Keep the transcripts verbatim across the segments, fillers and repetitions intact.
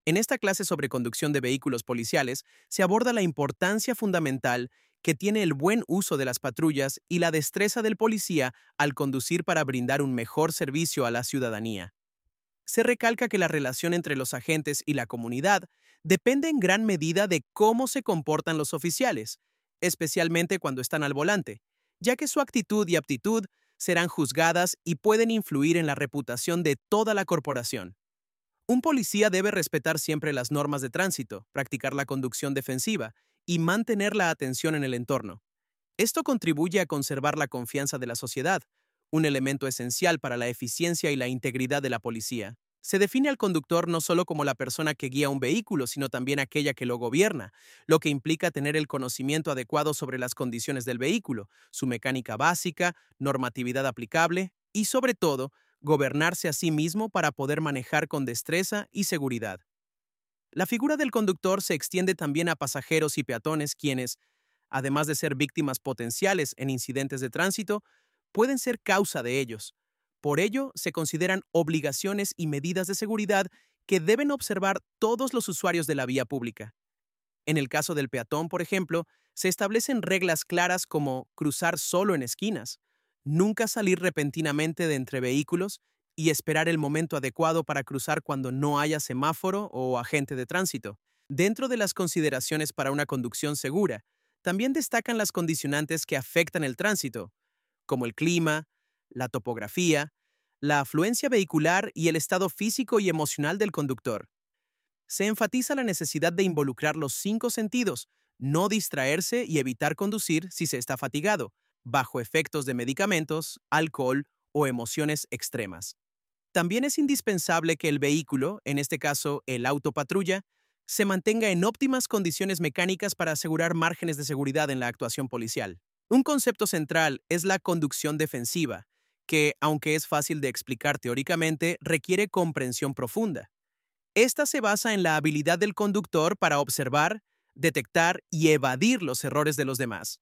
En esta clase sobre conducción de vehículos policiales se aborda la importancia fundamental que tiene el buen uso de las patrullas y la destreza del policía al conducir para brindar un mejor servicio a la ciudadanía. Se recalca que la relación entre los agentes y la comunidad depende en gran medida de cómo se comportan los oficiales, especialmente cuando están al volante, ya que su actitud y aptitud serán juzgadas y pueden influir en la reputación de toda la corporación. Un policía debe respetar siempre las normas de tránsito, practicar la conducción defensiva y mantener la atención en el entorno. Esto contribuye a conservar la confianza de la sociedad, un elemento esencial para la eficiencia y la integridad de la policía. Se define al conductor no solo como la persona que guía un vehículo, sino también aquella que lo gobierna, lo que implica tener el conocimiento adecuado sobre las condiciones del vehículo, su mecánica básica, normatividad aplicable y, sobre todo, gobernarse a sí mismo para poder manejar con destreza y seguridad. La figura del conductor se extiende también a pasajeros y peatones quienes, además de ser víctimas potenciales en incidentes de tránsito, pueden ser causa de ellos. Por ello, se consideran obligaciones y medidas de seguridad que deben observar todos los usuarios de la vía pública. En el caso del peatón, por ejemplo, se establecen reglas claras como cruzar solo en esquinas, nunca salir repentinamente de entre vehículos y esperar el momento adecuado para cruzar cuando no haya semáforo o agente de tránsito. Dentro de las consideraciones para una conducción segura, también destacan las condicionantes que afectan el tránsito, como el clima, la topografía, la afluencia vehicular y el estado físico y emocional del conductor. Se enfatiza la necesidad de involucrar los cinco sentidos, no distraerse y evitar conducir si se está fatigado, bajo efectos de medicamentos, alcohol o emociones extremas. También es indispensable que el vehículo, en este caso el auto patrulla, se mantenga en óptimas condiciones mecánicas para asegurar márgenes de seguridad en la actuación policial. Un concepto central es la conducción defensiva, que, aunque es fácil de explicar teóricamente, requiere comprensión profunda. Esta se basa en la habilidad del conductor para observar, detectar y evadir los errores de los demás.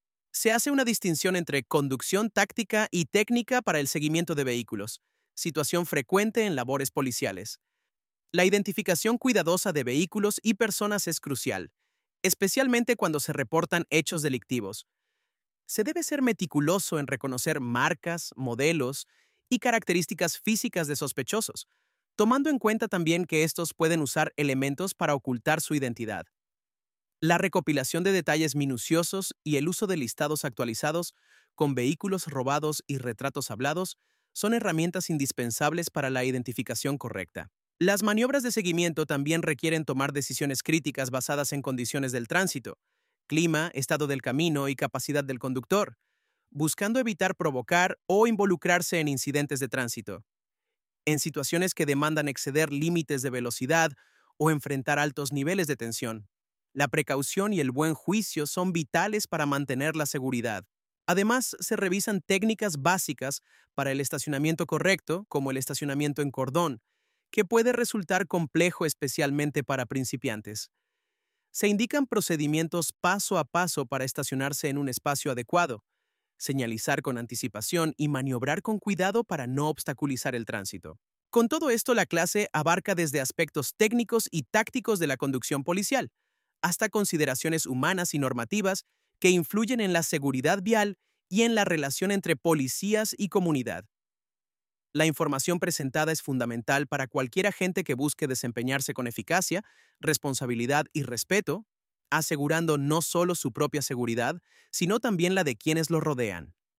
Se hace una distinción entre conducción táctica y técnica para el seguimiento de vehículos, situación frecuente en labores policiales. La identificación cuidadosa de vehículos y personas es crucial, especialmente cuando se reportan hechos delictivos. Se debe ser meticuloso en reconocer marcas, modelos y características físicas de sospechosos, tomando en cuenta también que estos pueden usar elementos para ocultar su identidad. La recopilación de detalles minuciosos y el uso de listados actualizados con vehículos robados y retratos hablados son herramientas indispensables para la identificación correcta. Las maniobras de seguimiento también requieren tomar decisiones críticas basadas en condiciones del tránsito, clima, estado del camino y capacidad del conductor, buscando evitar provocar o involucrarse en incidentes de tránsito. En situaciones que demandan exceder límites de velocidad o enfrentar altos niveles de tensión, la precaución y el buen juicio son vitales para mantener la seguridad. Además, se revisan técnicas básicas para el estacionamiento correcto, como el estacionamiento en cordón, que puede resultar complejo especialmente para principiantes. Se indican procedimientos paso a paso para estacionarse en un espacio adecuado, señalizar con anticipación y maniobrar con cuidado para no obstaculizar el tránsito. Con todo esto, la clase abarca desde aspectos técnicos y tácticos de la conducción policial, hasta consideraciones humanas y normativas que influyen en la seguridad vial y en la relación entre policías y comunidad. La información presentada es fundamental para cualquier agente que busque desempeñarse con eficacia, responsabilidad y respeto, asegurando no solo su propia seguridad, sino también la de quienes lo rodean.